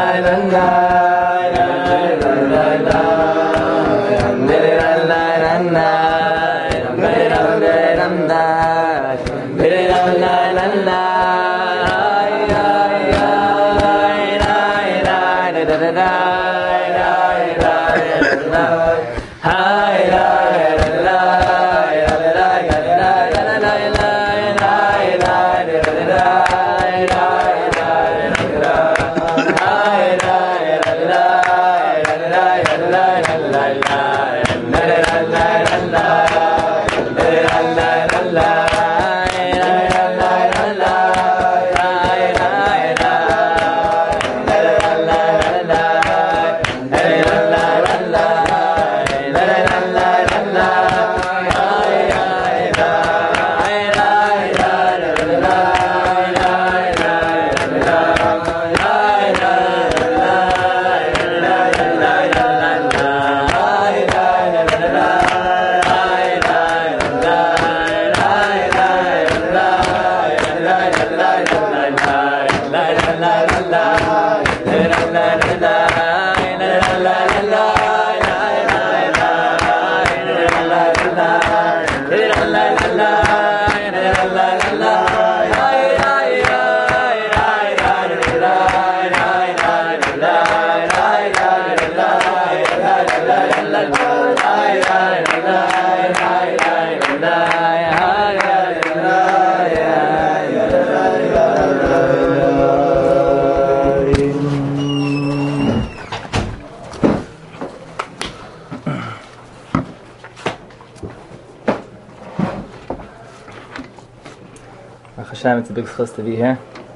It's a big chus to be here.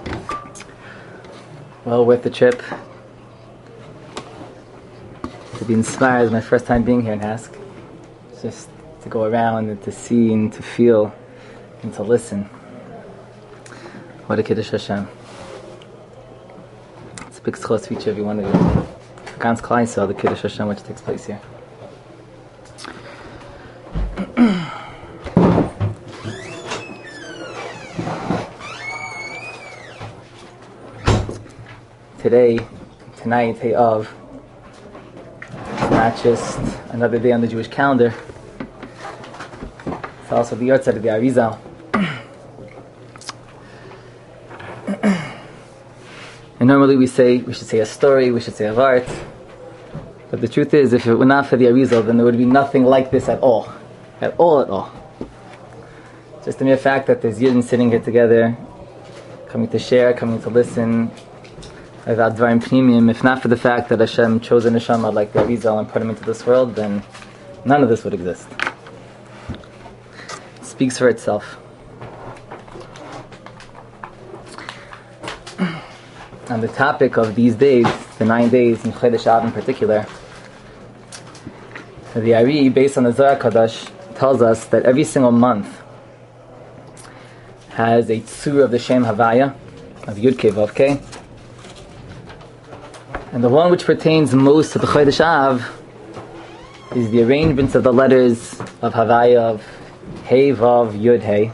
Well worth the trip. To be inspired is my first time being here in Hask. Just to go around and to see and to feel and to listen. What a Kiddush Hashem. It's a big chus for each of you one of you. Ganz Klal Yisrael, the Kiddush Hashem which takes place here. Tonight, Hey Av, it's not just another day on the Jewish calendar, it's also the Yortzeit of the Arizal. And normally we should say a story, we should say a vart, but the truth is, if it were not for the Arizal, then there would be nothing like this at all. At all. Just the mere fact that there's Yidden sitting here together, coming to share, coming to listen, without Dvarim Pnimiyim, if not for the fact that Hashem chose a neshama like the Arizal and put him into this world, then none of this would exist. It speaks for itself. On the topic of these days, the 9 days in Chodesh Av in particular, the Ari, based on the Zohar Kadosh, tells us that every single month has a tzur of the Shem Havaya, of Yud Kei Vav Kei. And the one which pertains most to the Chodesh Av is the arrangements of the letters of Havaya of Hey Vav Yud Hey.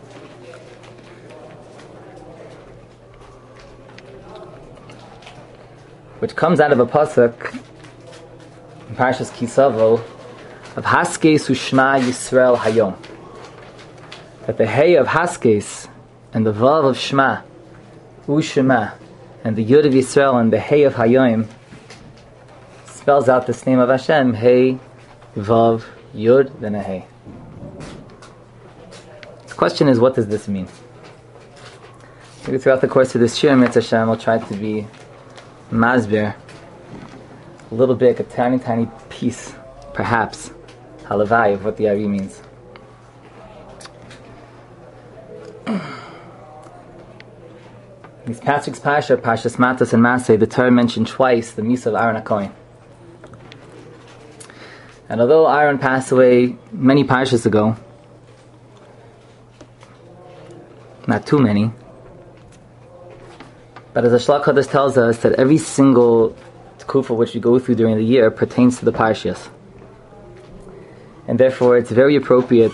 Which comes out of a pasuk in Parshas Kisavo of Haskes Ushma Yisrael Hayom. That the Hey of Haskes and the Vav of Shema, Ushema, and the Yud of Yisrael and the Hey of Hayom spells out this name of Hashem, Hey, Vav, Yud, then a Hey. The question is, what does this mean? Maybe throughout the course of this Shir, Mitzvah Hashem, we'll try to be masbir, a little bit, a tiny piece, perhaps, halavai, of what the Ari means. These Patrick's Parsha, Parshas Matos and Masei, the Torah mentioned twice the Misa of Aaron HaKohen. And although Aaron passed away many Parshas ago, not too many, but as the Shlach Kodesh tells us that every single tkufa which we go through during the year pertains to the Parshas. And therefore it's very appropriate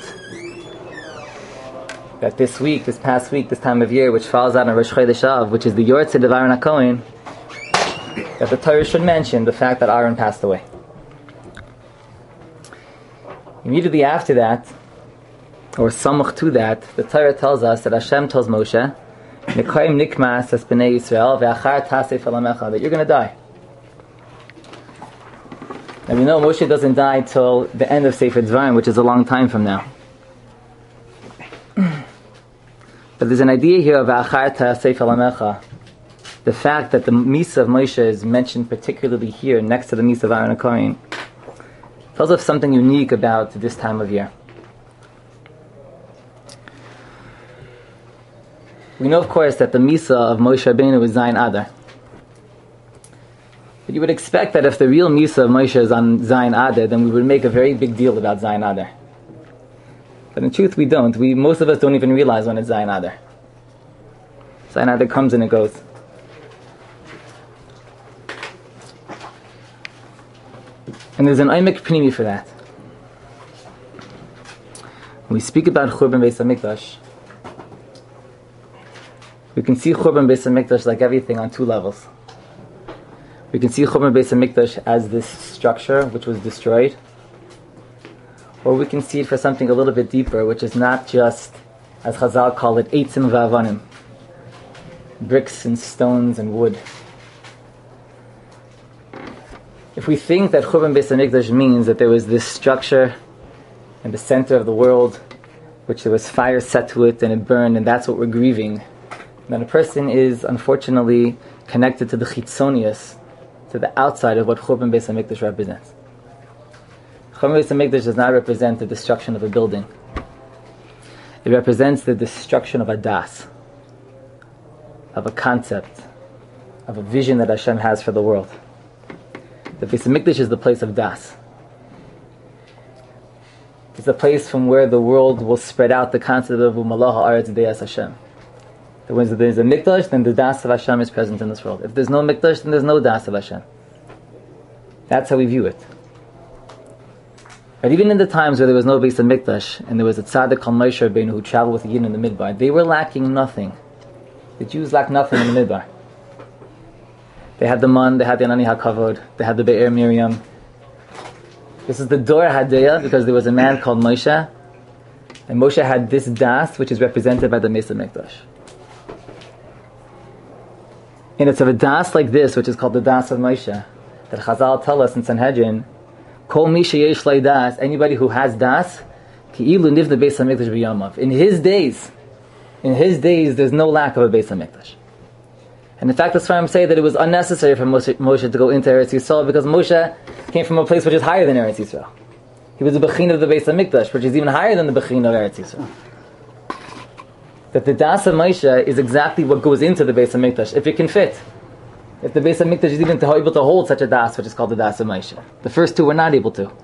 that this week, this past week, this time of year, which falls out on Rosh Chodesh Av, which is the Yortzeit of Aaron HaKohen, that the Torah should mention the fact that Aaron passed away. Immediately after that, or samach to that, the Torah tells us that Hashem tells Moshe, Nikayim nikmas es b'nei Yisrael ve'achar tasef alamecha, that you're going to die. And we know Moshe doesn't die till the end of Sefer Dvarim, which is a long time from now. But there's an idea here of ve'achar tasef alamecha. The fact that the Misa of Moshe is mentioned particularly here, next to the Misa of Aaron and Kohen, tells us something unique about this time of year. We know, of course, that the Misa of Moshe Rabbeinu is Zayin Adar. But you would expect that if the real Misa of Moshe is on Zayin Adar, then we would make a very big deal about Zayin Adar. But in truth, we don't. Most of us don't even realize when it's Zayin Adar. Zayin Adar comes and it goes. And there's an Oimek Pnimi for that. When we speak about Churban Beis HaMikdash, we can see Churban Beis HaMikdash like everything on two levels. We can see Churban Beis HaMikdash as this structure which was destroyed, or we can see it for something a little bit deeper, which is not just, as Chazal call it, Eitzim V'Avanim, bricks and stones and wood. If we think that Churban Beis HaMikdash means that there was this structure in the center of the world, which there was fire set to it and it burned, and that's what we're grieving, then a person is unfortunately connected to the chitzonius, to the outside of what Churban Beis HaMikdash represents. Churban Beis HaMikdash does not represent the destruction of a building. It represents the destruction of a das, of a concept, of a vision that Hashem has for the world. The Beis HaMikdash is the place of das. It's the place from where the world will spread out the concept of U'malach ha'aretz de'as Hashem. That when there's a mikdash, then the das of Hashem is present in this world. If there's no mikdash, then there's no das of Hashem. That's how we view it. But even in the times where there was no Beis HaMikdash, and there was a tzaddik called Moshe Rabbeinu who traveled with Yidden in the Midbar, they were lacking nothing. The Jews lacked nothing in the Midbar. They had the Man, they had the Anani HaKavod, they had the Be'er Miriam. This is the Dor Hadeya, because there was a man called Moshe, and Moshe had this das, which is represented by the Beis HaMikdash. And it's of a das like this, which is called the das of Moshe, that Chazal tell us in Sanhedrin, Kol mi sheyesh lei das, anybody who has das, ki'ilu nivna Beis HaMikdash b'yamav. In his days, there's no lack of a Beis HaMikdash. And in fact, the Sfarim say that it was unnecessary for Moshe to go into Eretz Yisrael, because Moshe came from a place which is higher than Eretz Yisrael. He was the Bechin of the Beis HaMikdash, which is even higher than the Bechin of Eretz Yisrael. That the Das of Moshe is exactly what goes into the Beis HaMikdash, if it can fit. If the Beis HaMikdash is even able to hold such a Das, which is called the Das of Moshe. The first two were not able to.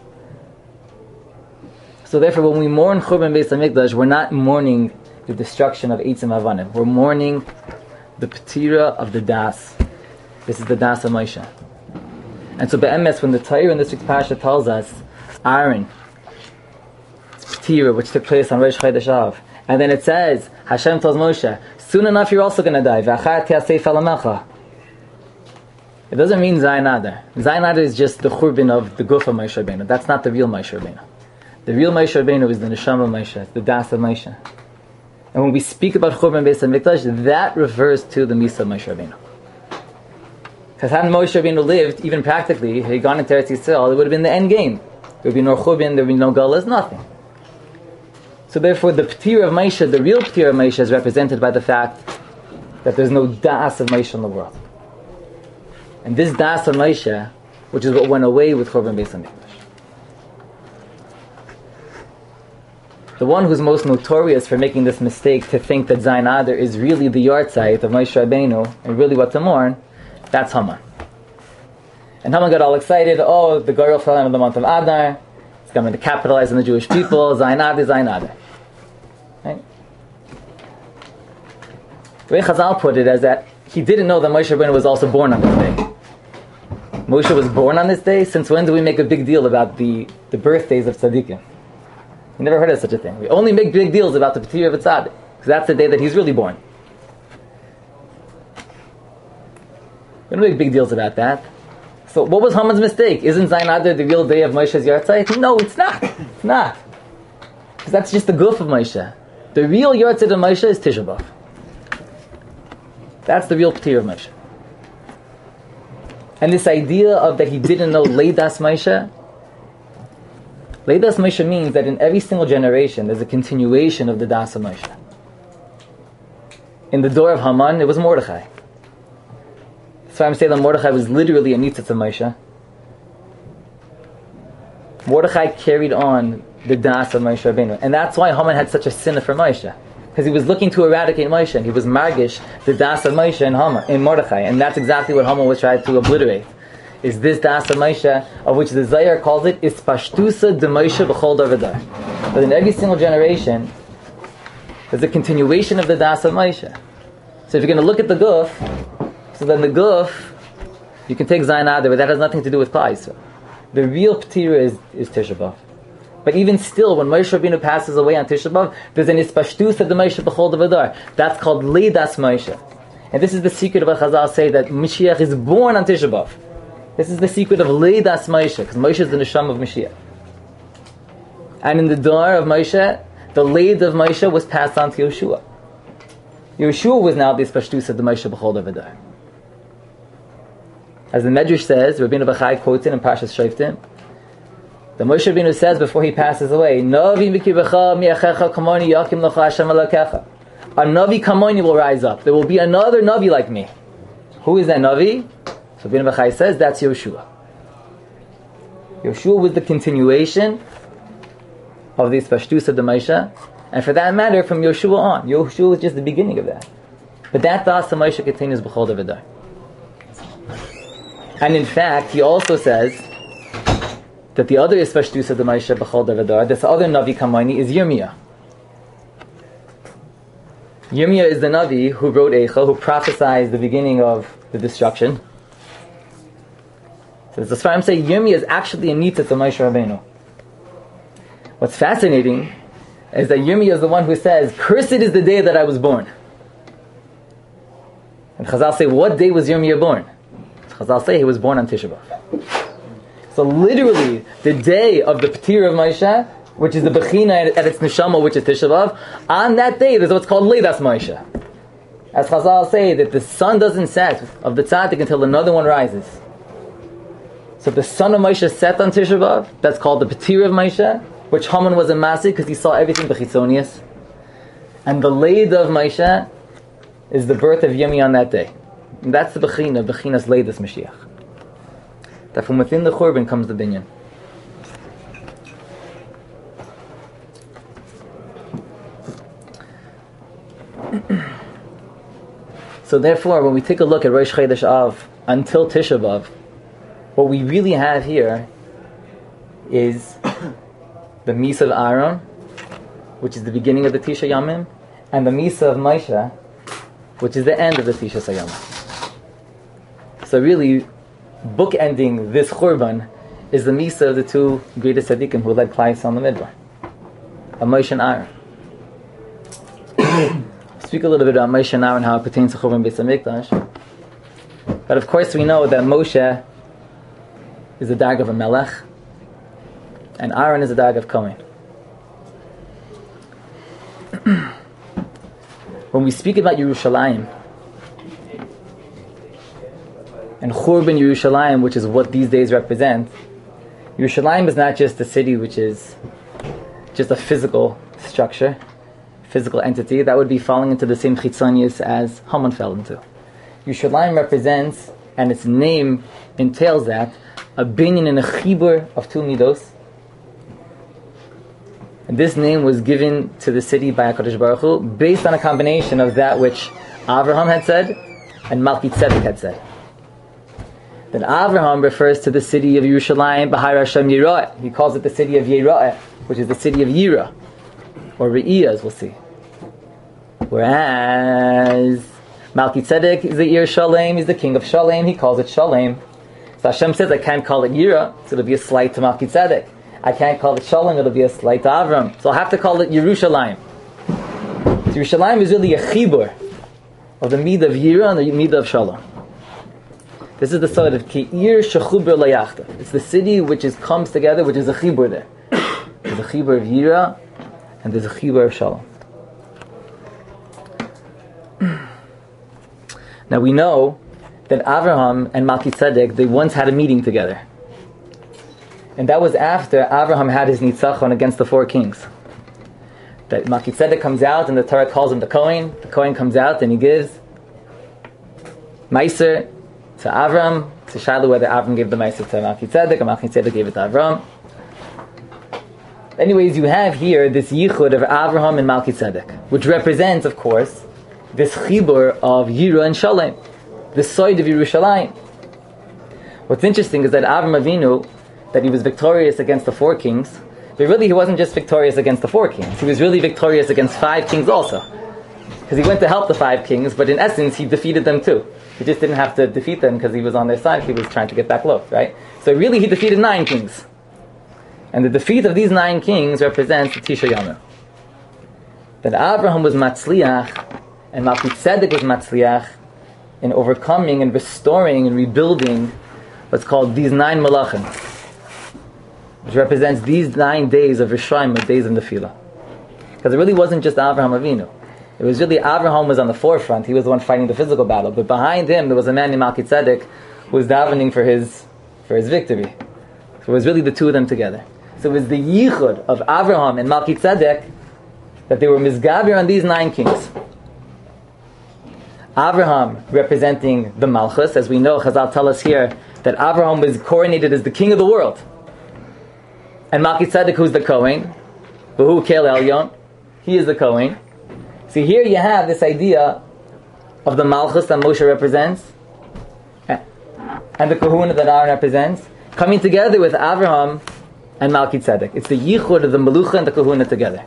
So therefore, when we mourn Churban Beis HaMikdash, we're not mourning the destruction of Eitzim Avanim. We're mourning the Petira of the Das. This is the Das of Moshe. And so be'emes, when the Torah in this week's parasha tells us Aaron, Petira, which took place on Rosh Chodesh Av, and then it says, Hashem tells Moshe, soon enough you're also going to die. V'achar tiasei falamecha. It doesn't mean Zayin Adar. Zayin Adar is just the churban of the guf of Moshe Rabbeinu. That's not the real Moshe Rabbeinu. The real Moshe Rabbeinu is the neshama of Moshe, the das of Moshe. And when we speak about Churban Beis HaMikdash, that refers to the Misa of Moshe Rabbeinu. Because had Moshe Rabbeinu lived, even practically, had he gone into Eretz Yisrael, it would have been the end game. There would be no Churban, there would be no Galas, nothing. So therefore, the P'tir of Moshe, the real P'tir of Moshe, is represented by the fact that there's no Das of Moshe in the world. And this Das of Moshe, which is what went away with Churban Beis HaMikdash. The one who's most notorious for making this mistake to think that Zayin Adar is really the yahrzeit of Moshe Rabbeinu and really what to mourn, that's Haman. And Haman got all excited, oh, the Goyal fell out of the month of Adar, it's coming to capitalize on the Jewish people, Zayin Adar, Zayin Adar. Right? The way Chazal put it is that he didn't know that Moshe Rabbeinu was also born on this day. Moshe was born on this day. Since when do we make a big deal about the birthdays of tzaddikim? We never heard of such a thing. We only make big deals about the P'tir of a tzaddik, because that's the day that he's really born. We don't make big deals about that. So what was Haman's mistake? Isn't Zayin Adar the real day of Moshe's Yartzeit? No, it's not. It's not. Because that's just the goof of Moshe. The real Yartzeit of Moshe is Tisha B'Av. That's the real P'tir of Moshe. And this idea of that he didn't know Leidas Moshe, Leidas Moshe means that in every single generation there's a continuation of the Das of Moshe. In the door of Haman, it was Mordechai. So I'm saying that Mordechai was literally a Nitzitz of Moshe. Mordechai carried on the Das of Moshe Rabbeinu. And that's why Haman had such a sinner for Moshe. Because he was looking to eradicate Moshe, and he was margish the Das of Moshe in Haman, in Mordechai. And that's exactly what Haman was trying to obliterate. Is this Das of Moshe, of which the Zohar calls it, is Pashtusa de Moshe b'chol dar v'dar. But in every single generation, there's a continuation of the Das of Moshe. So if you're going to look at the Guf, so then the Guf, you can take Zayin Adar, but that has nothing to do with Klal Yisrael. The real P'tira is Tisha B'Av. But even still, when Moshe Rabbeinu passes away on Tisha B'Av, there's an Ispashtus of the Moshe b'chol dar. That's called Leidas Moshe. And this is the secret of what Chazal say, that Mashiach is born on Tisha B'Av. This is the secret of Leidas Moshe, because Moshe is the Neshama of Mashiach. And in the door of Moshe, the Leid of Moshe was passed on to Yeshua. Yeshua was now the Ispashtus of the Moshe b'chol dar. As the Medrash says, Rabbeinu Bachai quotes it in Parshas Shoftim, the Moshe Rabbeinu says before he passes away, Navi mikibecha miachecha kamoni yakim locha Hashem alakecha. A Navi kamoni will rise up. There will be another Navi like me. Who is that Navi? So Rabbeinu Bachai says, that's Yeshua. Yeshua was the continuation of the Ispashtus of the Moshe, and for that matter, from Yeshua on. Yeshua was just the beginning of that. But that Das of Moshe continues b'chol dar v'dar. And in fact, he also says that the other Ispashtus of the Moshe b'chol dar v'dar, this other Navi Kamani, is Yirmiyah. Yirmiyah is the Navi who wrote Eicha, who prophesied the beginning of the destruction. So the Sfarim say Yirmiyah is actually a Nitzitz of Moshe Rabbeinu. What's fascinating is that Yirmiyah is the one who says, "Cursed is the day that I was born." And Chazal say, what day was Yirmiyah born? Chazal say he was born on Tisha B'Av. So literally, the day of the P'tir of Moshe, which is the Bechina at its Neshama, which is Tisha B'Av, on that day there's what's called Leidas Moshe. As Chazal say, that the sun doesn't set of the Tzaddik until another one rises. So if the son of Moshe set on Tisha B'Av, that's called the P'tir of Moshe, which Haman was a Masik because he saw everything B'chitzonius. And the Leid of Moshe is the birth of Yirmiyah on that day. And that's the Bechina's Leidas Mashiach. That from within the Churban comes the Binyan. So therefore, when we take a look at Rosh Chodesh Av until Tisha B'Av, what we really have here is the Misa of Aaron, which is the beginning of the Tisha Yamim, and the Misa of Moshe, which is the end of the Tisha Sayam. So really, bookending this Churban is the Misa of the two greatest tzaddikim who led Klal Yisrael in the Midbar, of Moshe and Aaron. Speak a little bit about Moshe and Aaron, how it pertains to Churban Beis HaMikdash. But of course we know that Moshe is the dag of a Melech, and Aaron is the dag of Kohen. When we speak about Yerushalayim, and Churban Yerushalayim, which is what these days represent, Yerushalayim is not just a city which is just a physical structure, physical entity, that would be falling into the same chitzonius as Haman fell into. Yerushalayim represents, and its name entails that, a binyan and a chibur of two midos. And this name was given to the city by HaKadosh Baruch Hu based on a combination of that which Avraham had said and Malki Tzedek had said. Then Avraham refers to the city of Yerushalayim, B'har Hashem Yirah. He calls it the city of Yirah, which is the city of Yira, or Re'iyah, as we'll see. Whereas Malki Tzedek is the Ir Shalem, he's the king of Shalem, he calls it Shalem. So Hashem says, I can't call it Yira, so it'll be a slight to Malki Tzedek. I can't call it Shalom, it'll be a slight to Avram. So I'll have to call it Yerushalayim. So Yerushalayim is really a chibur of the Midah of Yira and the Midah of Shalom. This is the side of Ki'ir Shechuber Layachta. It's the city which comes together, which is a chibur there. There's a chibur of Yira, and there's a chibur of Shalom. Now we know that Avraham and Melchizedek, they once had a meeting together. And that was after Avraham had his nitzachon against the 4 kings. That Melchizedek comes out and the Torah calls him the Kohen. The Kohen comes out and he gives Meiser to Avram. It's a shaila whether Avram gave the Meiser to Melchizedek or Melchizedek gave it to Avram. Anyways, you have here this yichud of Avraham and Melchizedek, which represents, of course, this chibur of Yira and Shalem, the side of Yerushalayim. What's interesting is that Avram Avinu, that he was victorious against the 4 kings, but really he wasn't just victorious against the 4 kings, he was really victorious against 5 kings also. Because he went to help the 5 kings, but in essence he defeated them too. He just didn't have to defeat them because he was on their side, he was trying to get back low, right? So really he defeated 9 kings. And the defeat of these 9 kings represents the Tisha Yomer. That Abraham was Matzliach, and Melchizedek was Matzliach, in overcoming and restoring and rebuilding what's called these 9 Malachim, which represents these 9 days of Rishayim, days of Nefillah. Because it really wasn't just Avraham Avinu. It was really Avraham was on the forefront. He was the one fighting the physical battle. But behind him, there was a man named Melchizedek who was davening for his victory. So it was really the two of them together. So it was the yichud of Avraham and Melchizedek that they were mizgabir on these 9 kings. Avraham representing the Malchus. As we know, Chazal tell us here that Avraham was coronated as the king of the world. And Melchizedek, who's the Kohen, V'hu Kel Elyon, he is the Kohen. So here you have this idea of the Malchus that Moshe represents, and the Kahuna that Aaron represents, coming together with Avraham and Melchizedek. It's the yichud of the Melucha and the Kahuna together.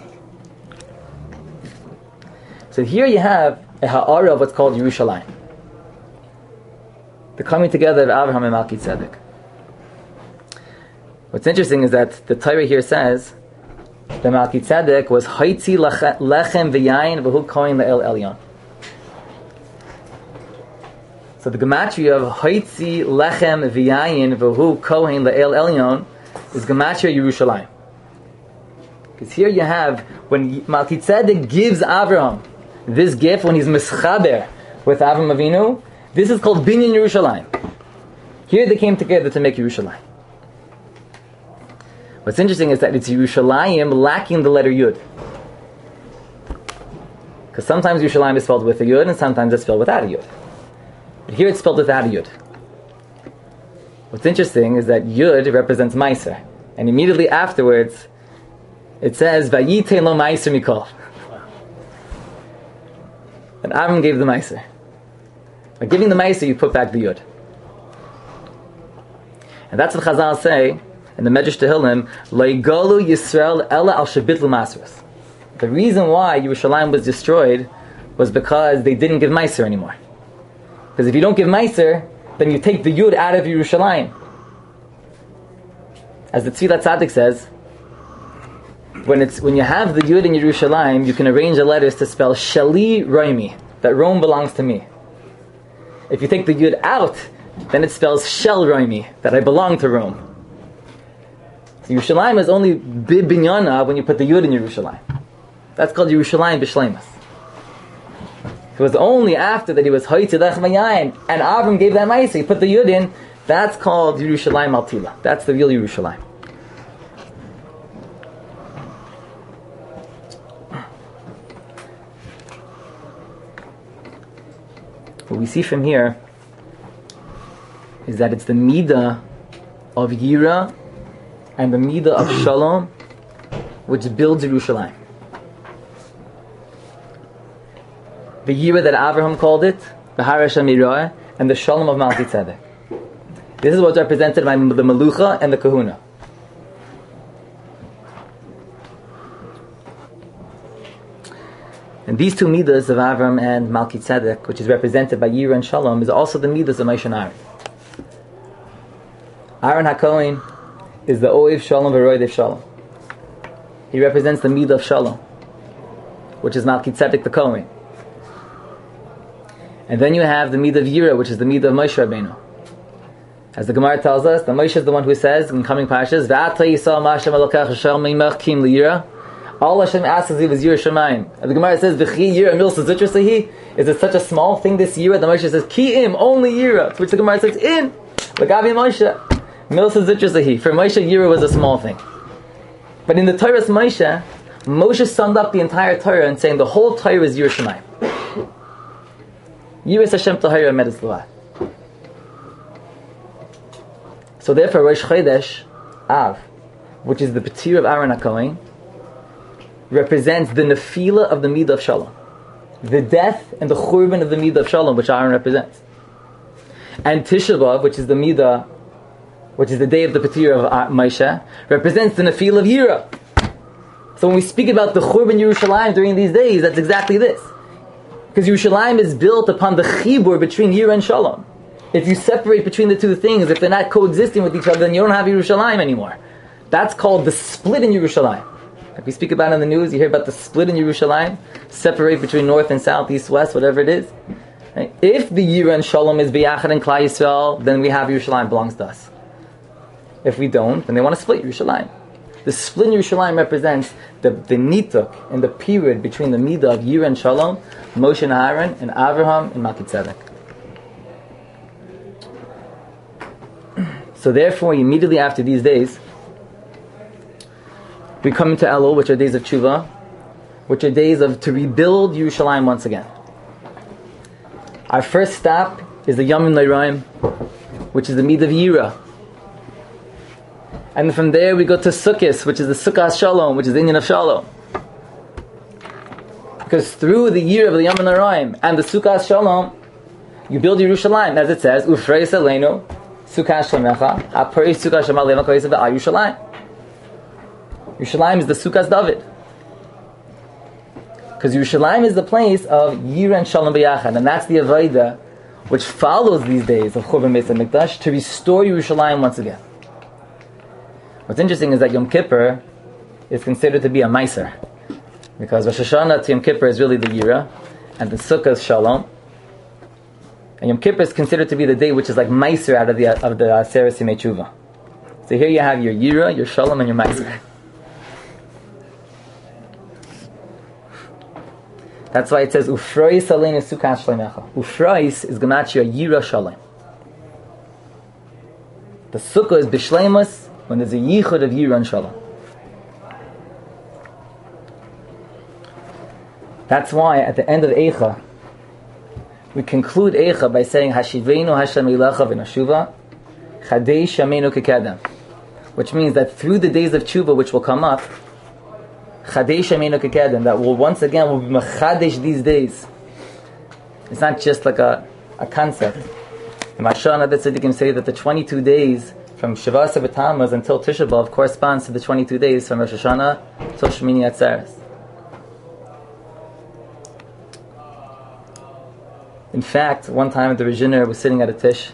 So here you have a ha'ara of what's called Yerushalayim. The coming together of Avraham and Melchizedek. What's interesting is that the Torah here says that Melchizedek was Haitzi Lechem V'yayin V'hu Kohen Le'el Elyon. So the gematria of Haitzi Lechem V'yayin V'hu Kohen Le'el Elyon is gematria Yerushalayim. Because here you have, when Melchizedek gives Avraham this gift, when he's mischaber with Avram Avinu, this is called Binyan Yerushalayim. Here they came together to make Yerushalayim. What's interesting is that it's Yerushalayim lacking the letter Yud. Because sometimes Yerushalayim is spelled with a Yud and sometimes it's spelled without a Yud. But here it's spelled without a Yud. What's interesting is that Yud represents Meiser. And immediately afterwards, it says, Vayitein lo Meiser mikol. And Avram gave the Meiser. By giving the Meiser, you put back the Yud. And that's what Chazal say in the Medrash Tehillim, Leigolu Yisrael ela al shebitlu masras. The reason why Yerushalayim was destroyed was because they didn't give Meiser anymore. Because if you don't give Meiser, then you take the Yud out of Yerushalayim. As the Tzvilat Tzaddik says, when you have the Yud in Yerushalayim, you can arrange the letters to spell Shali Roimi, that Rome belongs to me. If you take the Yud out, then it spells Shel Roimi, that I belong to Rome. So Yerushalayim is only binyana when you put the Yud in Yerushalayim. That's called Yerushalayim b'shleimus. It was only after that he was Haitzi Lechem V'yayin and Avram gave that Ma'aseh, he put the Yud in, that's called Yerushalayim Altila. That's the real Yerushalayim. What we see from here is that it's the Midah of Yira and the Midah of Shalom which builds Yerushalayim. The Yira that Avraham called it, the Harash HaMirah, and the Shalom of Melchizedek. This is what's represented by the Melucha and the Kahuna. And these two Midas of Avram and Melchizedek, which is represented by Yira and Shalom, is also the Midas of Moshe and Aaron. Aaron HaKohen is the Oiv Shalom v'Roidev Shalom. He represents the Midah of Shalom, which is Melchizedek the Kohen. And then you have the Midah of Yira, which is the Midah of Moshe Rabbeinu. As the Gemara tells us, that Moshe is the one who says in coming parashas, "V'ata Yisrael Ma'ashem Elokecha Asher Meimach Kim Liyira." All Hashem asks is was Yira Shemayim. And the Gemara says, "V'chi Yira Mil Suzutra Sahi." Is it such a small thing this Yira? The Moshe says, "Ki Im only Yira," to which the Gemara says, "In L'Gabi Moshe Mil Suzutra Sahi." For Moshe, Yira was a small thing. But in the Torah's Moshe summed up the entire Torah and saying the whole Torah is Yira Shemayim. Yiras Hashem Tahira Medes Luah. So therefore, Rosh Chodesh Av, which is the Petir of Aaron HaKohen, represents the Nefila of the Midah of Shalom, the death and the Churban of the Midah of Shalom, which Aaron represents. And Tisha B'Av, which is the Midah, which is the day of the Petir of Moshe, represents the Nefila of Yira. So when we speak about the Churban Yerushalayim during these days, that's exactly this. Because Yerushalayim is built upon the Chibur between Yira and Shalom. If you separate between the two things, if they're not coexisting with each other, then you don't have Yerushalayim anymore. That's called the split in Yerushalayim. Like we speak about in the news, you hear about the split in Yerushalayim, separate between north and south, east, west, whatever it is. Right? If the Yira and Shalom is B'yachad and Klal Yisrael, then we have Yerushalayim belongs to us. If we don't, then they want to split Yerushalayim. The split in Yerushalayim represents the nituk and the period between the midah of Yira and Shalom, Moshe and Aaron, and Avraham and Malki Tzedek. So therefore, immediately after these days, we come into Elul, which are days of Tshuva, which are days to rebuild Yerushalayim once again. Our first stop is the Yom Noraim, which is the midah of Yira. And from there we go to Sukkot, which is the Sukkah Shalom, which is the Inyan of Shalom. Because through the year of the Yom Noraim and the Sukkah Shalom, you build Yerushalayim, as it says, Ufreis Aleinu, Sukkah Shlemecha, Hapari Sukkah Shemaleva Koyisa Yerushalayim. Yerushalayim is the Sukkah David. Because Yerushalayim is the place of Yira and Shalom B'yachad, and that's the Avodah which follows these days of Churban Beis HaMikdash to restore Yerushalayim once again. What's interesting is that Yom Kippur is considered to be a Meiser, because Rosh Hashanah to Yom Kippur is really the Yira, and the Sukkah is Shalom. And Yom Kippur is considered to be the day which is like Meiser out of the Aseret Yimei Tshuva. So here you have your Yira, your Shalom, and your Meiser. That's why it says Ufrois Aleinu Sukkah Shlemecha. Ufrois is Gematria Yira Shalom. The Sukkah is B'Shleimus, when there's a yichud of Yira and Shalom. That's why at the end of Eicha, we conclude Eicha by saying Hashivenu Hashem Ilacha v'Nashuva Chadei Shamenu Kekedem, which means that through the days of Tshuva which will come up, Chadei Shamenu Kekedem, that will once again will be Mechadesh these days. It's not just like a concept. The Mashana that Tzaddikim say that the 22 days from Shavas B'Tammuz until Tisha B'Av corresponds to the 22 days from Rosh Hashanah till Shmini Atzeres. In fact, one time the Rizhiner was sitting at a tish,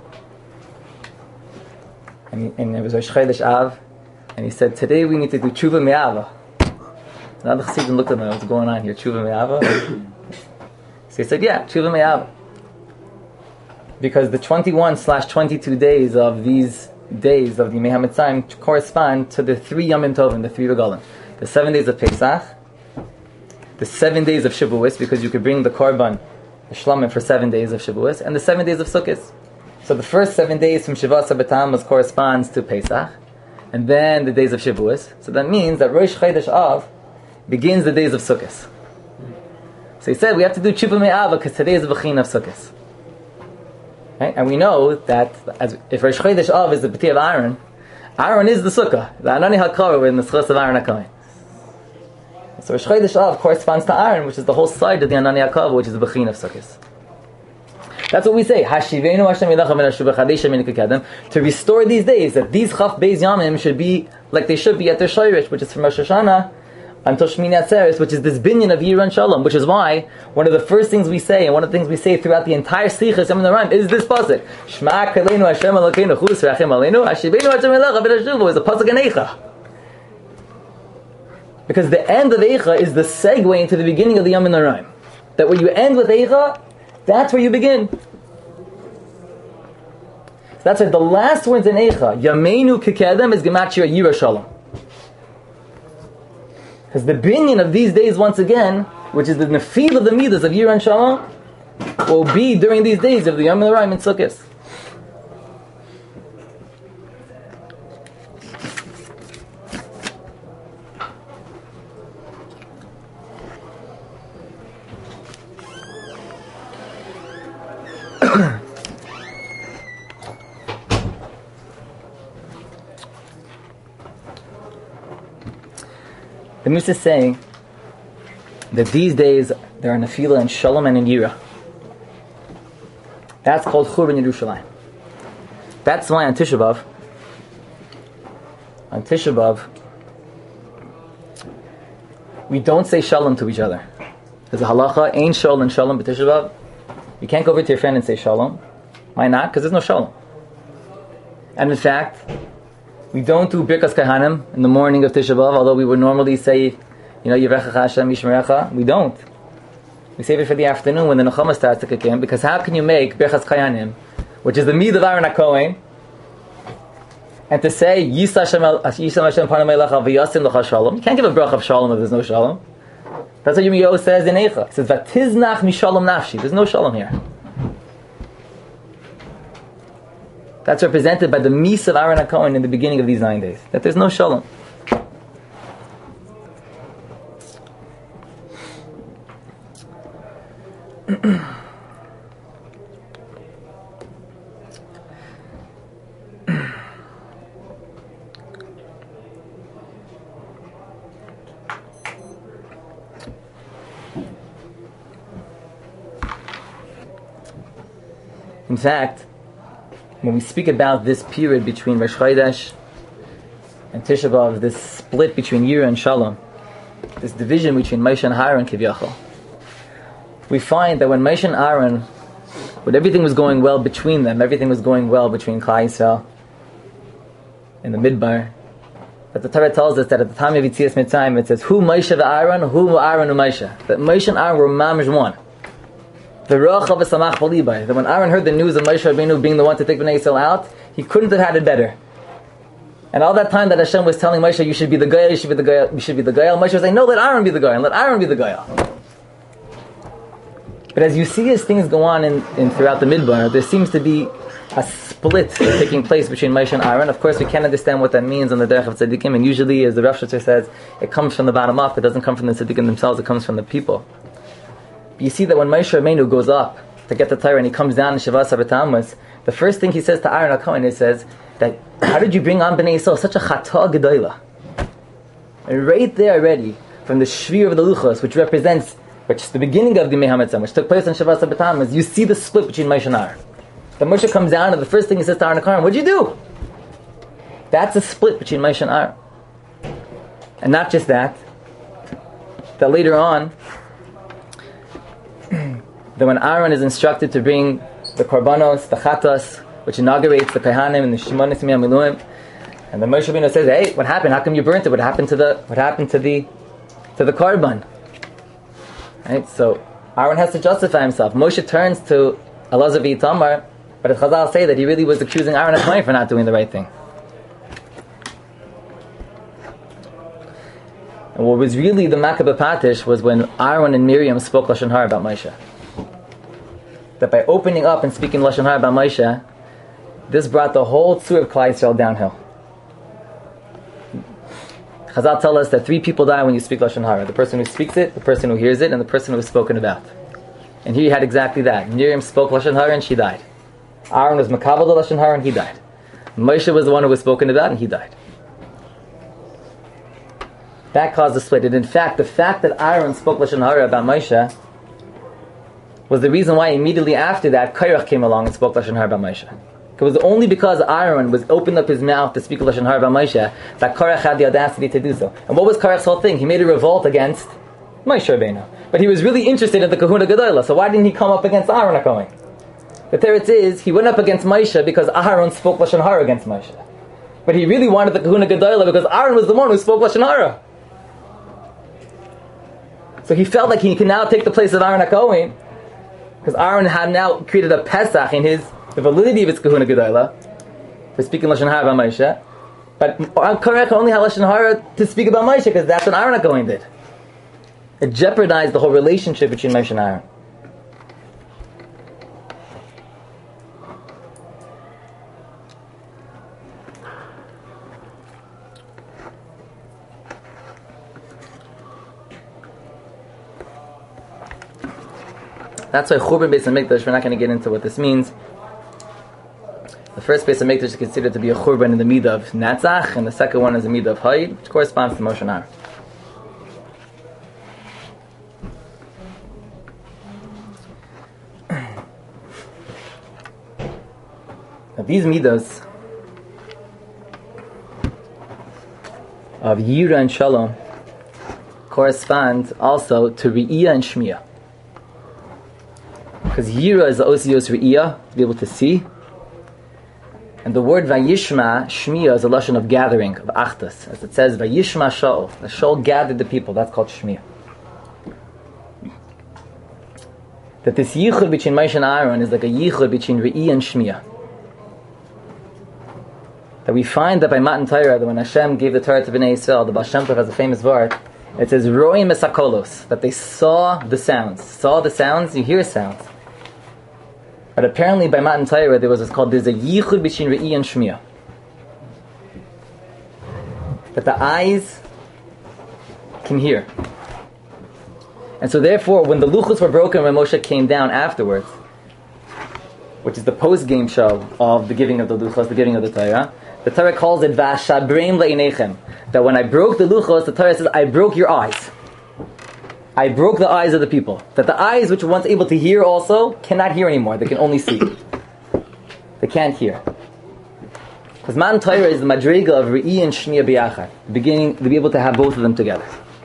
and it was Rosh Chodesh Av, and he said, "Today we need to do Tshuva Me'ava." Another Chassidim looked at him, what's going on here, Tshuva Me'ava? So he said, yeah, Tshuva Me'ava. Because the 21/22 days of these days of the Yemei HaMitzrayim correspond to the 3 Yomim Tovim, the 3 Regalim. The 7 days of Pesach, the 7 days of Shavuos, because you could bring the Korban, the Shlamim, for 7 days of Shavuos, and the 7 days of Sukkot. So the first 7 days from Shavas B'Tammuz corresponds to Pesach, and then the days of Shavuos. So that means that Rosh Chodesh Av begins the days of Sukkot. So he said we have to do Tshuva Me'ava because today is the B'chin of Sukkot. Right? And we know that if Rosh Chodesh Av is the B'ti of Aaron, Aaron is the Sukkah. The Anani HaKorah in the Schos of Aaron HaKohen. So Rosh Chodesh Av corresponds to Aaron, which is the whole side of the Anani HaKorah, which is the B'chin of Sukkot. That's what we say. Hashivenu Hashem Ilacha v'Nashuva Chadei Shamenu Kekedem, to restore these days, that these Chaf Beis Yamim should be like they should be at their Shoirish, which is from Rosh Hashanah until Shmini Atzeres, which is this binyan of Yira and Shalom, which is why one of the first things we say, and one of the things we say throughout the entire Sichas Yom Noraim, is this pasuk: Shema Kaleinu Hashem Elokeinu Chus V'Achim Aleinu Hashivenu Hashem Ilacha v'Nashuva, is a pasuk in Eicha. Because the end of Eicha is the segue into the beginning of the Yom Noraim. That when you end with Eicha, that's where you begin. That's right. The last words in Eicha, Yameinu Kikedem, is Gematria Yira Shalom. Because the binyan of these days, once again, which is the nefil of the midas of Yira and Shalom, will be during these days of the Yom L'Raim and Sukkot. The Musa is saying that these days there are nefila in Shalom and in Yira. That's called Churban Yerushalayim. That's why on Tisha B'Av, we don't say Shalom to each other. There's a halacha, Ein Shalom and Shalom B'Tisha B'Av. You can't go over to your friend and say Shalom. Why not? Because there's no Shalom. And in fact, we don't do Birkas Kahanim in the morning of Tisha B'Av, although we would normally say, Yirecha Hashem Yishmerecha. We don't. We save it for the afternoon when the Nechama starts to kick in, because how can you make Birkas Kahanim, which is the mid of Aaron HaKohen, and to say Yisa Hashem Panam Elecha V'Yasim L'cha Shalom? You can't give a bracha of Shalom if there's no Shalom. That's what Yirmiyahu says in Eicha. He says, Vatiznach mishalom nafshi. There's no Shalom here. That's represented by the Mis of Aaron HaKohen in the beginning of these 9 days. That there's no Shalom. In fact, when we speak about this period between Rosh Chodesh and Tisha B'Av, this split between Yira and Shalom, this division between Moshe and Aaron, Kivyachol, we find that when Moshe and Aaron, when everything was going well between them, everything was going well between Klal Yisrael and the Midbar, that the Torah tells us that at the time of Yitzias Mitzrayim, it says, Hu Moshe v'Aaron, Hu Aaron u'Moshe. That Moshe and Aaron were mamish one. That when Aaron heard the news of Moshe Rabbeinu being the one to take Bnei Yisrael out, he couldn't have had it better. And all that time that Hashem was telling Moshe, you should be the Goyal, you should be the Goyal, you should be the Goyal, Moshe was saying, no, let Aaron be the Goyal, let Aaron be the Goyal. But as you see as things go on in throughout the Midbar, there seems to be a split taking place between Moshe and Aaron. Of course, we can't understand what that means on the Derech of Tzaddikim, and usually, as the Rav Shlomo says, it comes from the bottom up, it doesn't come from the Tzaddikim themselves, it comes from the people. You see that when Moshe Rabbeinu goes up to get the Torah and he comes down in Shavas HaBatamas, the first thing he says to Aaron HaKohen, he says that, how did you bring on Bnei Yisrael such a chata gedola? And right there already, from the Shvir of the Luchos, which is the beginning of the Mei HaMetzam, which took place in Shavas HaBatamas, you see the split between Moshe and Aaron. That Moshe comes down and the first thing he says to Aaron HaKohen, what'd you do? That's a split between Moshe and Aaron. And not just that, that later on, that when Aaron is instructed to bring the korbanos, the chatas, which inaugurates the Kehanim and the Shimonis Miluim, and the Moshe Rabbeinu says, "Hey, what happened? How come you burnt it? What happened to the korban?" Right. So Aaron has to justify himself. Moshe turns to Elazar v'Itamar, but as Chazal say that he really was accusing Aaron HaKohen for not doing the right thing. And what was really the Makkah Patish was when Aaron and Miriam spoke Lashon Hara about Moshe. That by opening up and speaking Lashon Hara about Moshe, this brought the whole tzur of Klal Yisrael downhill. Chazal tell us that 3 people die when you speak Lashon Hara. The person who speaks it, the person who hears it, and the person who is spoken about. And here you had exactly that. Miriam spoke Lashon Hara and she died. Aaron was makabel the Lashon Hara and he died. Moshe was the one who was spoken about and he died. That caused a split. And in fact, the fact that Aaron spoke Lashon Hara about Moshe was the reason why immediately after that, Korach came along and spoke Lashon Hara about Moshe. It was only because Aaron was opened up his mouth to speak Lashon Hara about Moshe that Korach had the audacity to do so. And what was Korach's whole thing? He made a revolt against Moshe Rabbeinu. But he was really interested in the Kahuna Gedola, so why didn't he come up against Aaron HaKohen? The teretz is, he went up against Moshe because Aaron spoke Lashon Hara against Moshe. But he really wanted the Kahuna Gedola because Aaron was the one who spoke Lashon Hara. So he felt like he could now take the place of Aaron HaKohen, because Aaron had now created a Pesach in the validity of his Kahuna Gedola, for speaking Lashon Hara about Moshe. But Korach only had Lashon Hara to speak about Moshe because that's what Aaron HaKohen did. It jeopardized the whole relationship between Moshe and Aaron. That's why Churban Beis HaMikdash, we're not going to get into what this means. The first Beis HaMikdash is considered to be a Churban in the Midah of Natzach, and the second one is a Midah of Hayid, which corresponds to Moshe and Aaron. Now these Midahs of Yira and Shalom correspond also to Re'iyah and Shmiyah. Because Yira is the Osios Re'iyah, to be able to see. And the word Vayishma, Shmiyah, is a lashon of gathering, of Achdas. As it says, Vayishma Sha'ol. The Sha'ol gathered the people. That's called Shmiyah. That this yichud between Moshe and Aaron is like a yichud between Re'iyah and Shmiyah. That we find that by Matan Torah, that when Hashem gave the Torah to Bnei Yisrael, the Baal Shem Tov has a famous word. It says, Roim esakolos, that they saw the sounds. Saw the sounds, you hear sounds. But apparently by Matan Torah there's a yichud between Re'iyah and Shmiyah. That the eyes can hear. And so therefore, when the luchos were broken, when Moshe came down afterwards, which is the post-game show of the giving of the luchos, the giving of the Torah, the Torah calls it V'ashabreim le'inechem. That when I broke the luchos, the Torah says, I broke your eyes. I broke the eyes of the people. That the eyes which were once able to hear also cannot hear anymore. They can only see. They can't hear. Because Matan Torah is the madrega of Re'iyah and Shmiyah biyachad. Beginning to be able to have both of them together.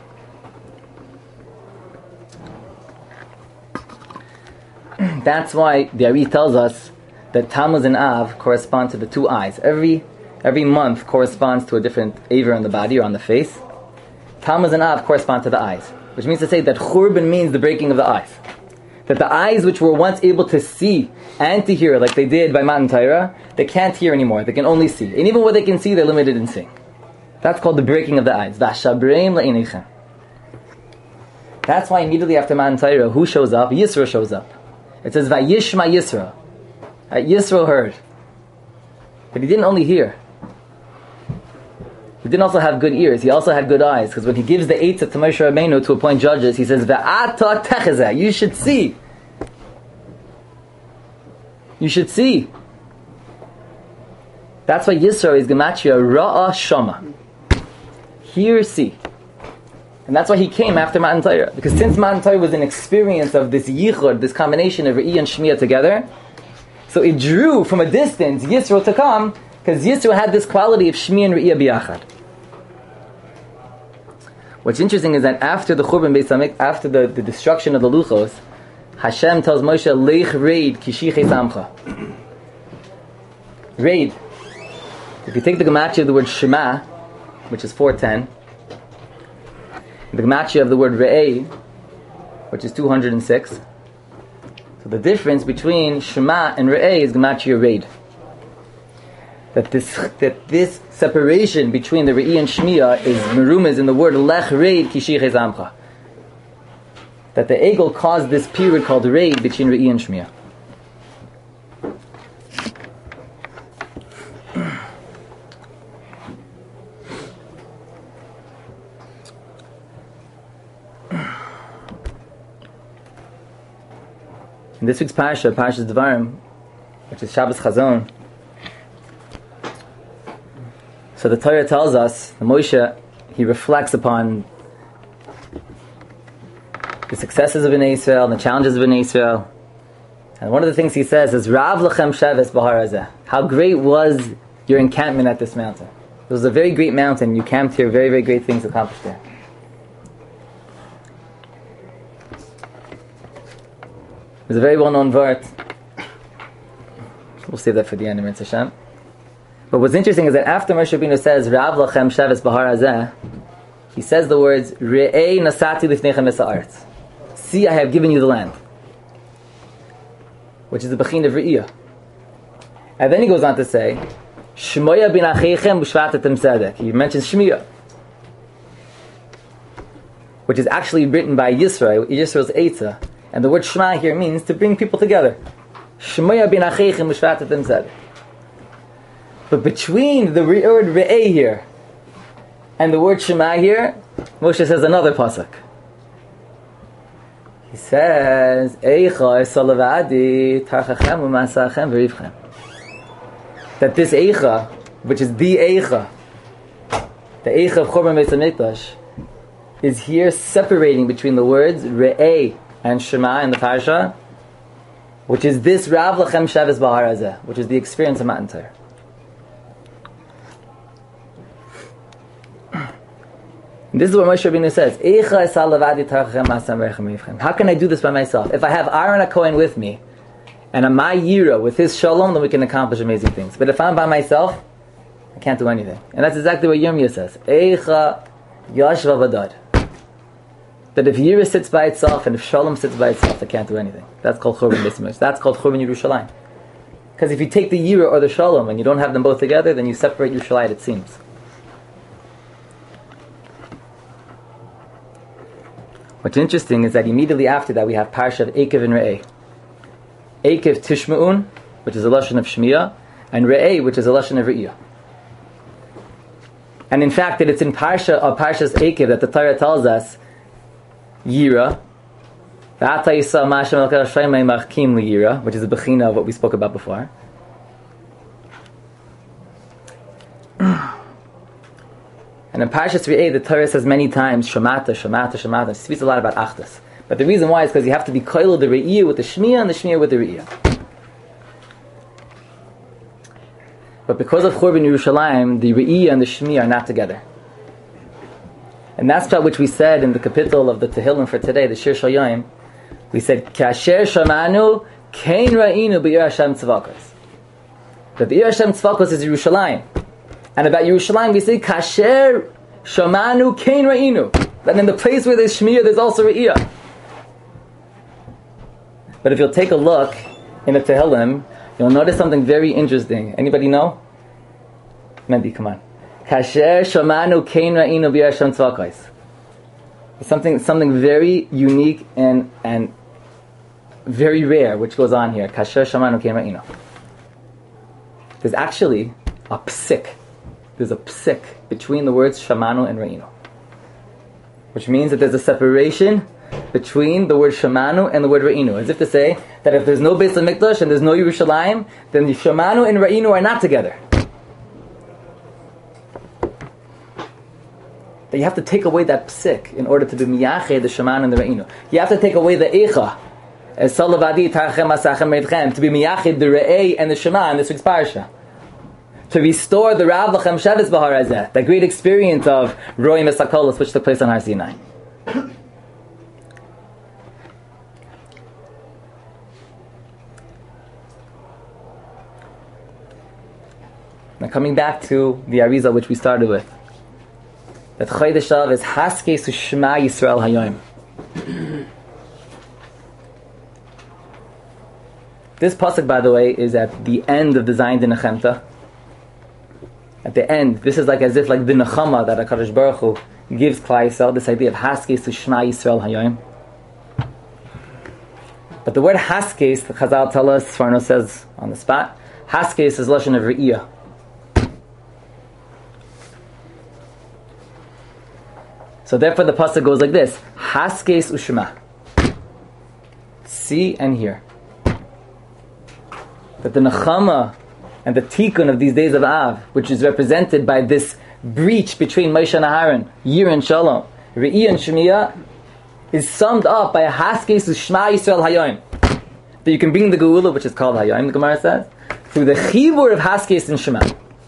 That's why the Ari tells us that Tammuz and Av correspond to the two eyes. Every month corresponds to a different aver on the body or on the face. Tammuz and Av correspond to the eyes. Which means to say that Churban means the breaking of the eyes. That the eyes which were once able to see and to hear like they did by Matan Torah, they can't hear anymore. They can only see. And even what they can see, they're limited in seeing. That's called the breaking of the eyes. V'ashabreim le'inechem. That's why immediately after Matan Torah, who shows up? Yisro shows up. It says, Vayishma Yisro. Yisro heard. But he didn't only hear. He didn't also have good ears. He also had good eyes. Because when he gives the eitzah to Moshe Rabbeinu to appoint judges, he says, Ve'ata techezeh. You should see. You should see. That's why Yisro is gematria Ra'a Shama. Hear, see. And that's why he came after Matan Torah. Because since Matan Torah was an experience of this yichud, this combination of Re'iyah and Shmiyah together, so it drew from a distance Yisro to come, because Yisro had this quality of Shmiyah and Re'iyah biyachad. What's interesting is that after the Churban Beis HaMikdash, after the destruction of the Luchos, Hashem tells Moshe, Leich reid kishiches amcha. Reid. If you take the gematria of the word Shema, which is 410, the gematria of the word Re'eh, which is 206, so the difference between Shema and Re'eh is gematria reid. That this separation between the Re'iyah and Shmiyah is merumez in the word Lech reid kishiches amcha. That the Egel caused this period called reid between Re'iyah and Shmiyah. In this week's parasha, Parashas Devarim, which is Shabbos Chazon, so the Torah tells us, the Moshe, he reflects upon the successes of Bnei Yisrael and the challenges of Bnei Yisrael. And one of the things he says is, Rav Lechem Sheves Bahar Hazeh. How great was your encampment at this mountain. It was a very great mountain. You camped here, very, very great things accomplished there. There's a very well-known vart. We'll save that for the end of Mitzvah Hashem. But what's interesting is that after Moshe Rabbeinu says, Rav Lachem Sheves Bahar Hazeh, he says the words, Re'ei nasati lifnechem es ha'aretz. See, I have given you the land. Which is the Bechin of Re'iyah. And then he goes on to say, Shmoya bin Achechem B'Shvatetem Tzedek. He mentions Shmiya, which is actually written by Yisrael's Eitzah. And the word Shema here means to bring people together. Shmoya bin Achechem B'Shvatetem Tzedek. But between the word Re'eh here and the word Shema here, Moshe says another pasuk. He says, Eicha esalavadi tarchachem u'masachem v'rivchem. That this Eicha, which is the Eicha of Churban Beis HaMikdash, is here separating between the words Re'eh and Shema in the Parsha, which is this Rav Lachem Shabbos Bahar Hazeh, which is the experience of Matan Torah. This is what Moshe Rabbeinu says. How can I do this by myself? If I have Aaron HaKohen with me, and a my Yira with his Shalom, then we can accomplish amazing things. But if I'm by myself, I can't do anything. And that's exactly what Yirmiyah says. Eicha Yashva Vadad. That if Yira sits by itself, and if Shalom sits by itself, I can't do anything. That's called Churban Beis HaMikdash. That's called Churban Yerushalayim. Because if you take the Yira or the Shalom, and you don't have them both together, then you separate Yerushalayim, it seems. What's interesting is that immediately after that we have Parsha of Eikev and Re'eh. Eikev Tishma'un, which is a lashon of Shmiya, and Re'eh, which is a lashon of Re'iyah. And in fact, that it's in Parshas Eikev that the Torah tells us Yira, which is a bechina of what we spoke about before. And in Parshas Re'eh, the Torah says many times, Shemata, Shemata, Shemata. It speaks a lot about Achdus. But the reason why is because you have to be koiled the Re'iyah with the Shmiya and the Shmiya with the Re'iyah. But because of Churban Yerushalayim, the Re'iyah and the Shmiya are not together. And that's about which we said in the capital of the Tehillim for today, the Shir Shal Yom. We said, Kasher Shamanu, Kein Ra'inu B'Yir Hashem Tzvakos. That the Yir Hashem Tzvakos is Yerushalayim. And about Yerushalayim we say, Kasher Shamanu Kein Ra'inu. That in the place where there's Shmiya, there's also Re'iyah. But if you'll take a look in the Tehillim, you'll notice something very interesting. Anybody know? Mendy, come on. Kasher Shamanu Kein Ra'inu B'Yir Hashem Tzvakos. Something very unique and very rare which goes on here. Kasher Shamanu Kein Ra'inu. There's actually a psik. There's a psik between the words Shamanu and Re'inu, which means that there's a separation between the word Shamanu and the word Re'inu, as if to say that if there's no Beis HaMikdash and there's no Yerushalayim, then the Shamanu and Re'inu are not together. That you have to take away that psik in order to be miyached the Shamanu and the Re'inu. You have to take away the Eicha, as Salavadi Tarchem Asachem Re'edchem, to be miyached the Re'eh and the Shema in this week's parsha. To restore the Rav Lachem Shabbos Bahar Hazeh, that great experience of Roim Esakolos which took place on Har Sinai. Now coming back to the Arizal which we started with, that Chodesh Av is Haskei Shema Yisrael Hayom. This pasuk, by the way, is at the end of the Zayin Dinachemta. At the end, this is like as if like the Nechama that HaKadosh Baruch Hu gives Klal Yisrael, this idea of Haskes to Shema Yisrael Hayom. But the word Haskes, the Chazal tell us, Sforno says on the spot, Haskes is lashon of Re'iyah. So therefore the pasuk goes like this: Haskes u'Shema. See and hear. That the Nechama and the tikkun of these days of Av, which is represented by this breach between Moshe and Aaron, Yir and Shalom, Re'iyah and Shemiyah, is summed up by a Haskes Shema Yisrael Hayom. That you can bring the Geula, which is called Hayom, the Gemara says, through the chibur of Haskes and Shema.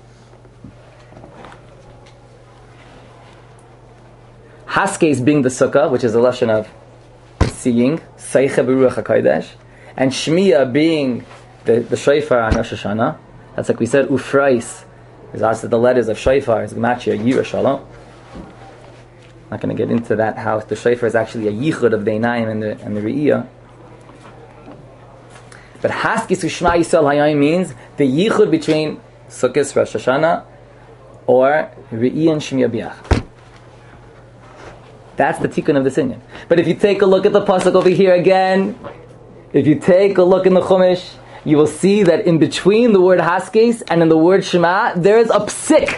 Haskes being the Sukkah, which is a lashon of seeing, Seicha B'Ruach HaKodesh, and Shemiyah being the shofar on Rosh Hashanah. That's like we said, Ufrais is also the letters of shofar, is Gemachia Yira Shalom. I'm not going to get into that, how the shofar is actually a yichud of the Einayim and the Re'iyah. But Haskes U'Shema Yisrael Hayom means the yichud between Sukkot, Rosh Hashanah, or Re'i and Shmiyah B'yachad. That's the tikkun of the Sinyan. But if you take a look at the pasuk over here again, if you take a look in the Chumash, you will see that in between the word Haskes and in the word Shema, there is a psik.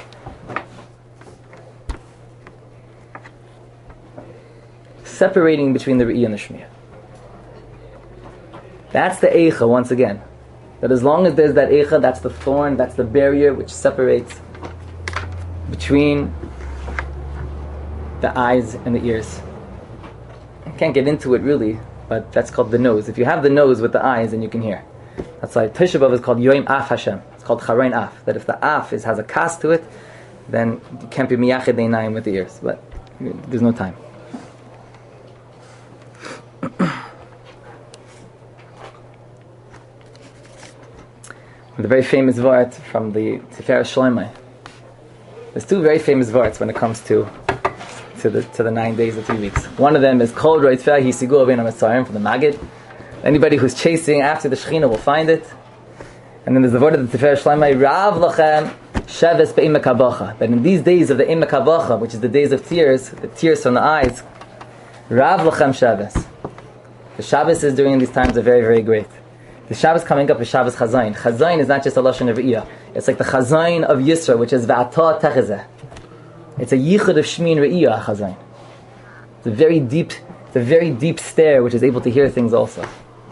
Separating between the Re'i and the Shmiyah. That's the Eicha once again. That as long as there's that Eicha, that's the thorn, that's the barrier which separates between the eyes and the ears. I can't get into it really, but that's called the nose. If you have the nose with the eyes, then you can hear. That's why Tisha B'Av is called Yoim Af Hashem. It's called Charain Af. That if the Af has a cast to it, then you can't be Miyachid Einayim with the ears. But there's no time. The very famous vart from the Tiferes Shloimeh. There's two very famous varts when it comes to the 9 days or 3 weeks. One of them is Kol Roitzveh Hisigu Avinu Mitzrayim from the Maggid. Anybody who's chasing after the Shekhinah will find it. And then there's the word of the Tiferes Shloimeh, Rav Lachem Sheves Be'imek HaBacha. That in these days of the Imek HaBacha, which is the days of tears, the tears from the eyes, Rav Lachem Sheves. The Shabbos is during these times are very, very great. The Shabbos coming up is Shabbos Chazayin. Chazayin is not just a Lashon of Re'iyah. It's like the Chazayin of Yisra, which is V'atah Techezeh. It's a Yichud of Shmi and Re'iyah Chazayin. It's a very deep stare which is able to hear things also.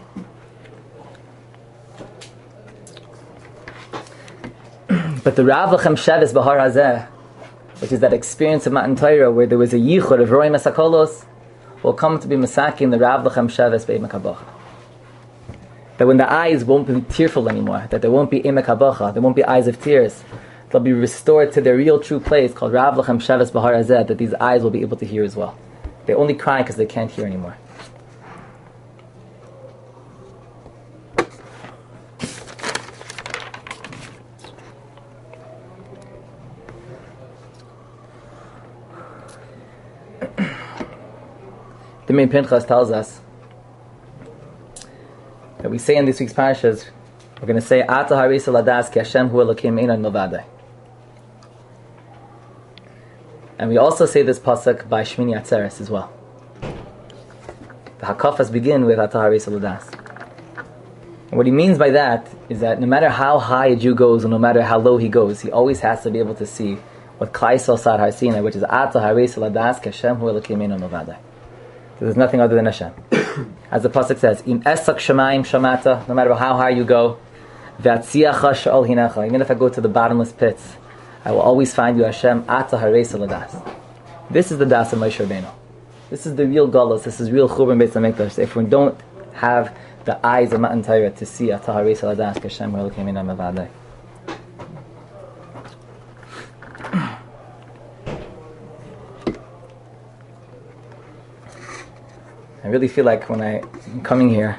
But the Rav Lachem Sheves Bahar Hazeh, which is that experience of Matan Torah where there was a Yichud of Roy Mesakolos, will come to be Masaki in the Rav Lachem Sheves Be'imek HaBacha. That when the eyes won't be tearful anymore, that there won't be Imek HaBacha, there won't be eyes of tears, they'll be restored to their real true place called Rav Lachem Sheves Bahar Hazeh, that these eyes will be able to hear as well. They only cry because they can't hear anymore. The main Pinchas tells us that we say in this week's parashas, we're going to say Ata Harisa Ladas Ki Hashem Hu Elokim Einan Milvadai. And we also say this pasuk by Shmini Atzeres as well. The Hakafas begin with Ata Harisa Ladas. And what he means by that is that no matter how high a Jew goes, or no matter how low he goes, he always has to be able to see what Klai Yisrael Sar Har Sinai, which is Ata Harisa Ladas Ki Hashem Hu Elokim Einan Milvadai. There's nothing other than Hashem. As the pasuk says, Im esak shamayim shamata, no matter how high you go, v'atziacha sha'ol hinecha, even if I go to the bottomless pits, I will always find you, Hashem, ata hareisa ladas. This is the das of Moshe Rabbeinu. This is the real galus. This is real churban Beis Hamikdash. If we don't have the eyes of Matan Torah to see ata hareisa ladas, Hashem Elokim Einan Milvadai. I really feel like when I'm coming here,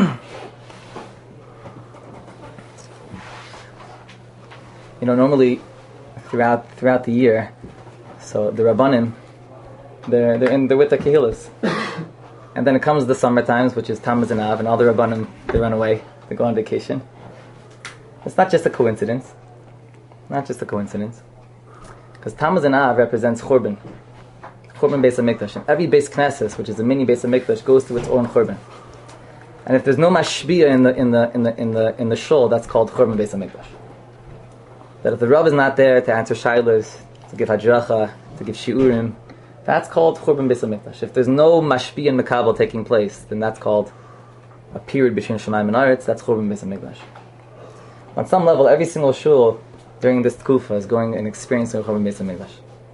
normally throughout the year, so the Rabbanim, they're with the Kehilas, and then it comes the summer times, which is Tammuz and Av, and all the Rabbanim, they run away, they go on vacation. It's not just a coincidence, because Tammuz and Av represents Churban Beis Hamikdash. And every Beis Knesset, which is a mini Beis Hamikdash, goes through its own Churban. And if there's no mashbiya in the shul, that's called Churban Beis Hamikdash. That if the Rav is not there to answer shaylos, to give hadracha, to give shiurim, that's called Churban Beis Hamikdash. If there's no mashbiya and makabel taking place, then that's called a period between Shemayim and Aretz. That's Churban Beis Hamikdash. On some level, every single shul during this tkufa is going and experiencing Churban Beis Hamikdash.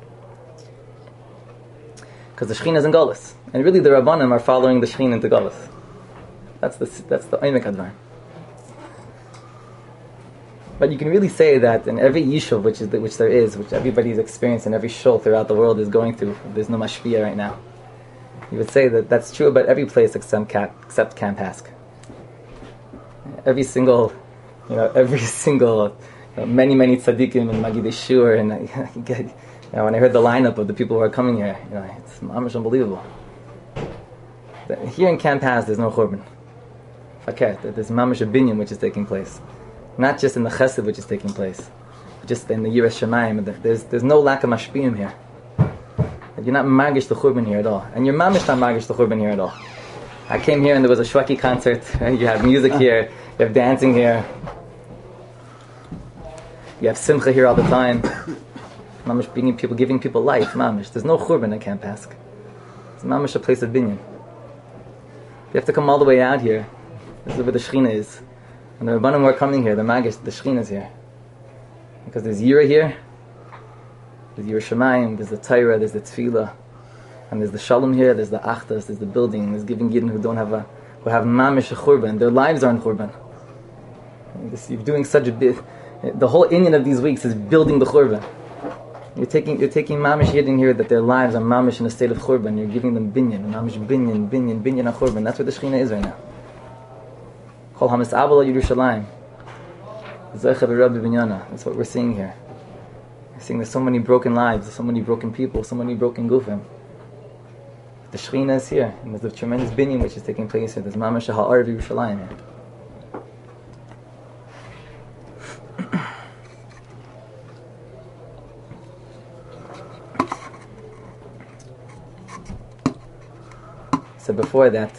Because the Shekhinah is in Golus. And really the Rabbanim are following the Shekhinah into Golus. That's the Eimek Advar. But you can really say that in every Yishuv which there is, which everybody's experiencing, every shul throughout the world is going through, there's no mashpia right now. You would say that that's true about every place except Camp Hask. Every single, many tzaddikim and Magid Shur, and when I heard the lineup of the people who are coming here, it's almost unbelievable. Here in Camp Hask, there's no churban. Fakir, there's mamash a binyan which is taking place, not just in the chesed which is taking place, just in the Yiras Shamayim. There's no lack of mashpiyim here. You're not magish the churban here at all, and you're mamish not magish the churban here at all. I came here and there was a Shweki concert. You have music here, you have dancing here, you have simcha here all the time. Mamish bringing people, giving people life. Mamish. There's no churban at Camp Pask. It's mamish a place of binyan. You have to come all the way out here. This is where the Shechina is. And the Rabbanim who are coming here, the Magish, the Shechina is here. Because there's Yira here, there's Yira Shamayim, there's the Torah, there's the Tefillah, and there's the Shalom here, there's the Achdas, there's the building, there's giving Yidden who have mamish a churban. Their lives aren't churban. You're doing such a bit. The whole inyan of these weeks is building the churban. You're taking mamish Yidden here that their lives are mamish in a state of churban. You're giving them binyan, mamish binyan a churban. That's where the Shechina is right now. Kol hamis abel Yerushalayim. Zecha b'Rabbi Binyana. That's what we're seeing here. We're seeing there's so many broken lives, there's so many broken people, so many broken gufim. The Shechina is here, and there's a tremendous binyan which is taking place here. There's mamish ha'ar of Yerushalayim here. So before that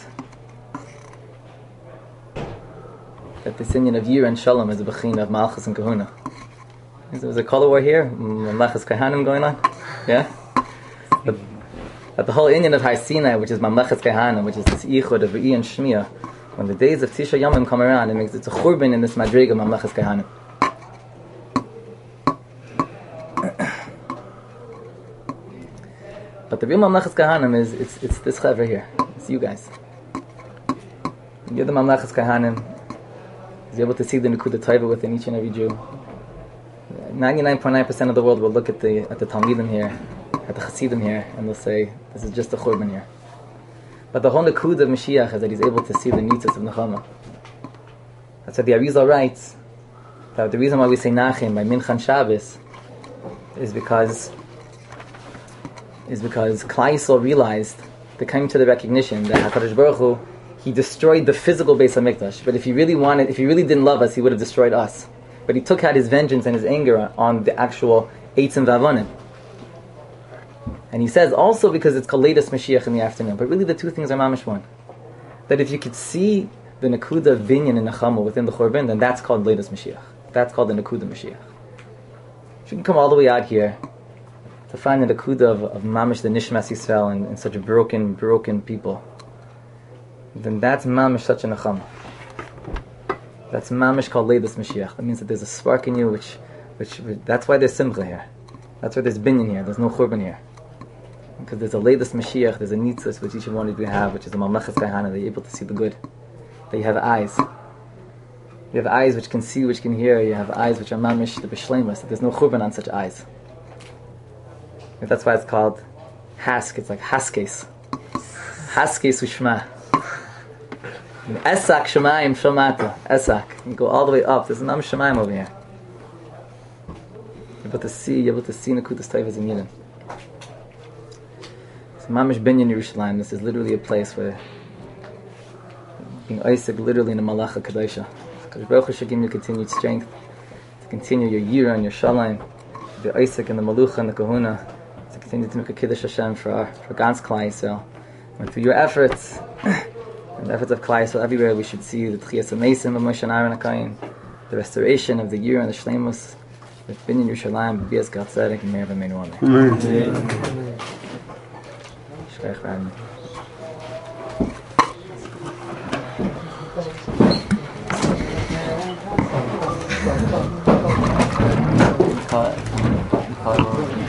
this inyan of Yira and Shalom is a bechina of Malchus and Kahuna. There was a color war here, Mamlechas Kahanim going on, yeah? But the whole inyan of Har Sinai, which is Mamlechas Kahanim, which is this Yichud of Re'i and Shmiya, when the days of Tisha Yomim come around, it's a churban in this madriga of Mamlechas Kahanim. But the real Mamlechas Kahanim is, it's this chaver here. It's you guys. You're the Mamlechas Kahanim. Is able to see the Nekuda Taiva within each and every Jew. 99.9% of the world will look at the Talmidim here, at the Hasidim here, and they'll say, this is just a churban here. But the whole Nekuda of Mashiach is that he's able to see the mitzvahs of Nechama. That's what the Arizal writes, that the reason why we say Nachim by Mincha and Shabbos is because Klal Yisrael realized, they came to the recognition that HaKadosh Baruch Hu, he destroyed the physical Beis HaMikdash. But if he really didn't love us, he would have destroyed us. But he took out his vengeance and his anger on the actual Eitzim Vavonim. And he says also because it's called Leidas Mashiach in the afternoon. But really the two things are mamish one. That if you could see the Nekuda of Binyan and Nechama within the Churban, then that's called Leidas Mashiach. That's called the Nekuda Mashiach. If you can come all the way out here to find the Nekuda of mamish the Nishmas Yisrael and such broken people, then that's mamish such a nechama. That's mamish called Leidas Mashiach. That means that there's a spark in you, which that's why there's simcha here. That's why there's binyan here. There's no churban here, because there's a Leidas Mashiach. There's a nitzvah which each one of you have, which is a mamlechas kahana. That you're able to see the good. That you have eyes. You have eyes which can see, which can hear. You have eyes which are mamish the b'shleimus. That there's no churban on such eyes. And that's why it's called hask. It's like haskes. Haskes u'shma. Esak Shemayim Shamata. Esak. You go all the way up. There's an Shemayim over here. You're able to see Nekudas Taivas in Yidden. It's Mamish Binyan Yerushalayim. This is literally a place where being Isaac literally in the Malacha Kadosha. Because Baruch Hu should give you continued strength to continue your Yira and your Shalayim, the Isaac and the Malucha and the Kahuna, to continue to make a Kiddush Hashem for Gans Klal Yisrael. And through your efforts, and the efforts of Klal Yisrael everywhere, we should see the Tchias HaMeisim of Moshe and Aaron HaKoyin, the restoration of the Yira and the Shleimus, with Binyan Yerushalayim, B'Bias Gad Tzedek, and Meir V'Meinu Amen. Shkach Rabbi. Call it.